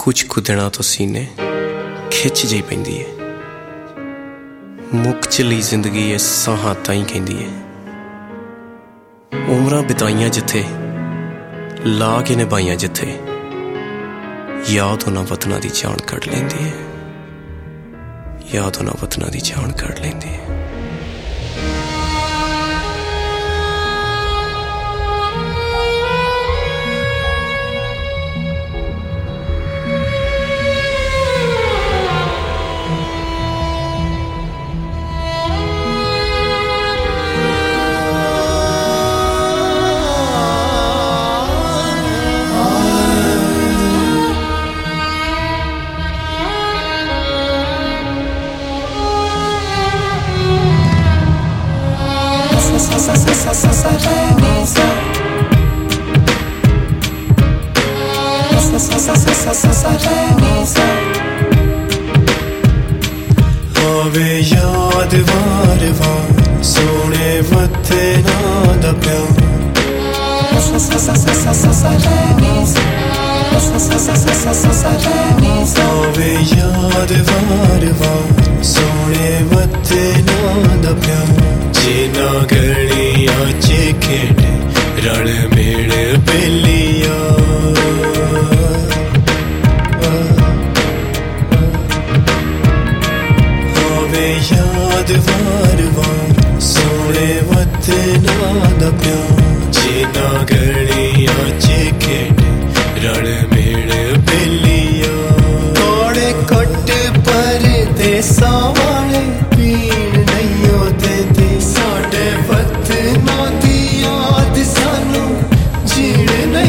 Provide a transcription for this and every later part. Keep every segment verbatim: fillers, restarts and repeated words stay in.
कुछ कु दिनां तो सीने खिच जी पैंदी है। मुक चली जिंदगी इस साहां ताईं कहंदी है। उमरां बिताइयां जिथे ला के निभाइयां जिथे याद उन्हां वतनां दी जान कढ लैंदी है। याद उन्हां वतनां दी जान कढ लैंदी है। आवे याद वार वार सोने वतनां दा प्यार। आवे याद वार वार सोने वतनां दा प्यार। जिना गलियां च खेडे रल मिल बेलिया। आवे याद वार वार सोने वतनां दा प्यार। जिना गलियां च खेडे रल मिल बेलिया। थोड़े कट पर देसां वाले पीण नहीं देंदे। साडे वतनां दी याद सानू जीण नहीं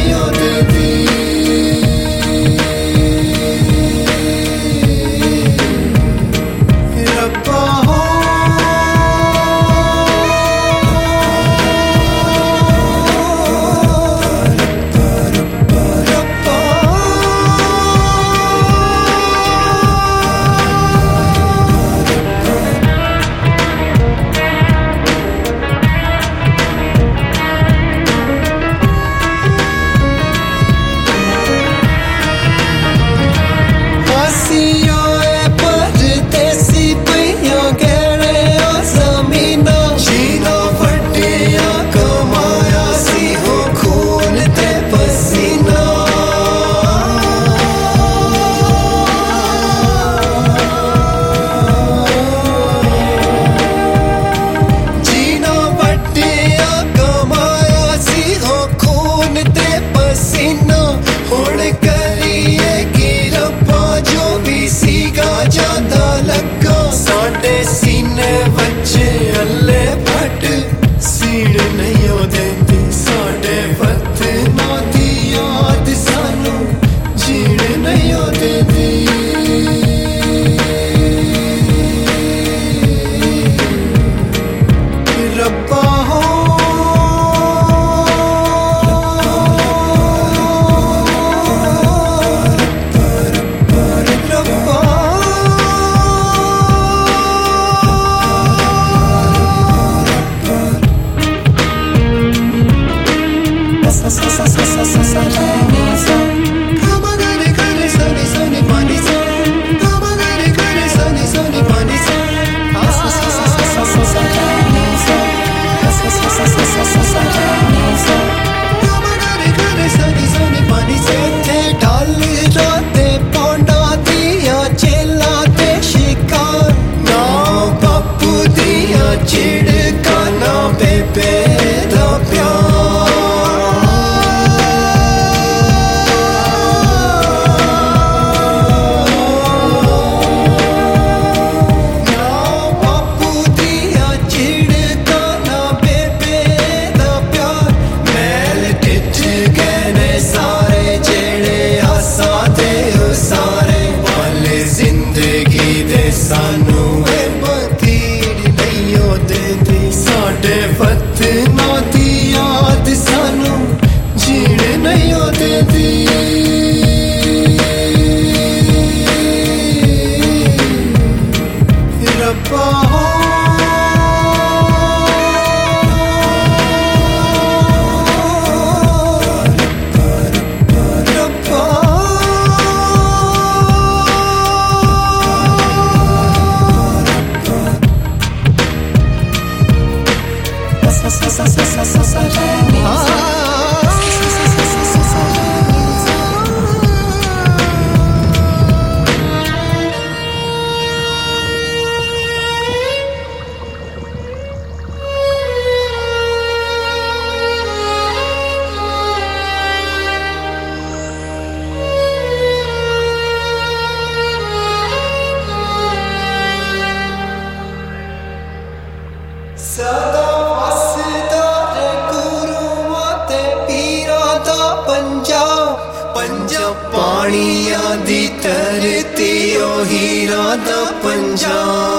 दी धरती ओ हीरा दा पंजाब।